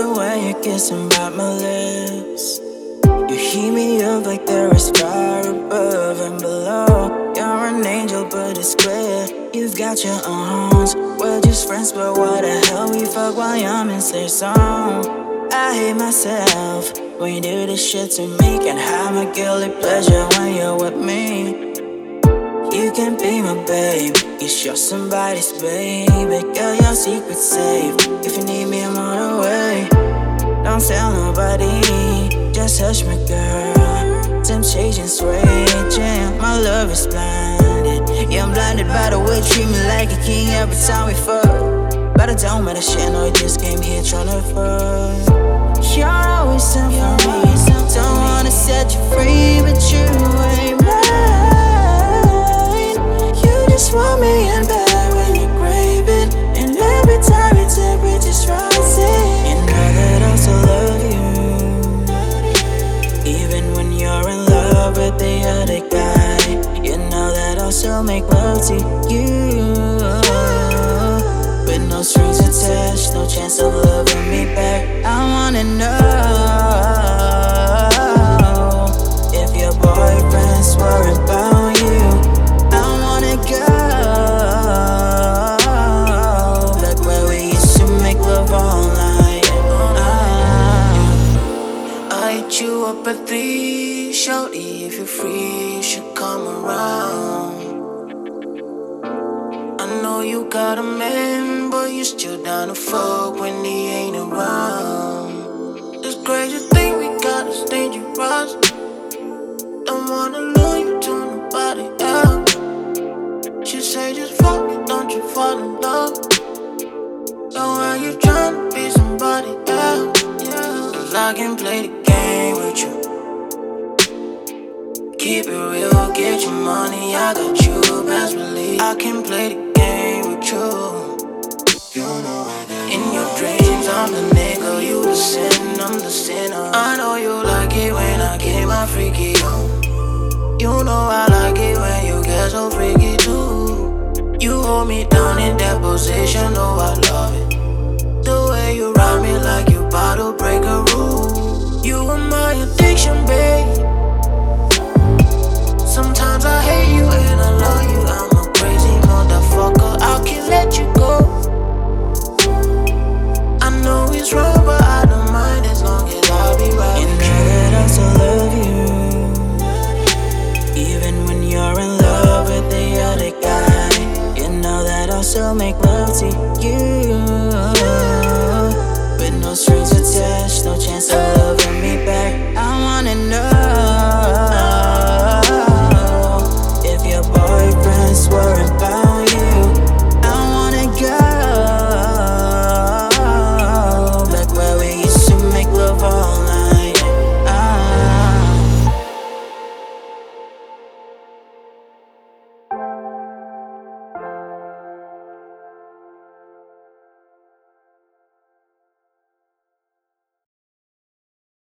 the way you're kissing by my lips. You heat me up like there is fire above and below. You're an angel, but it's clear you've got your arms. We're just friends, but what the hell? We fuck while I'm in safe zone. I hate myself when you do this shit to me. Can't have my guilty pleasure when you're with me. You can be my babe, it's your somebody's baby. Girl, your secret's safe. If you need me, I'm on the way. Don't tell nobody, just hush me, girl. Temptation's raging, my love is blinded. Yeah, I'm blinded by the way you treat me like a king every time we fuck. But it don't matter, shit, no, you just came here tryna fuck. You're always something for me, don't wanna set you free, but you ain't mine. You just want me in bed when you crave it, and every time your temperature's rising. You know that I still love you, even when you're in love with the other guy. You know that I'll still make love to you, with no strings attached, no chance of loving me back. I wanna know if your boyfriend's worried about you. I wanna go back where we used to make love all night. I hit you up at 3, shorty, if you're free, you should come around. I know you got a man, but you still down to fuck when he ain't around. This crazy thing we got is dangerous. Don't wanna lose you to nobody else. She say just fuck me, don't you fall in love. So why you tryna be somebody else? Cause I can play the game with you. Keep it real, get your money, I got you, best believe. I can play the game with you. In your dreams, I'm the nigga, you the sin, I'm the sinner. I know you like it when I get my freaky on. You know I like it when you get so freaky too. You hold me down in that position, oh I love it. The way you ride me like you bottle break a rule. You are my addiction, babe. Sometimes I hate you and I love you. I'm a crazy motherfucker, I can't let you go. I know it's wrong, but I don't mind as long as I'll be right. You know that I still love you, even when you're in love with the other guy. You know that I'll still make love to you.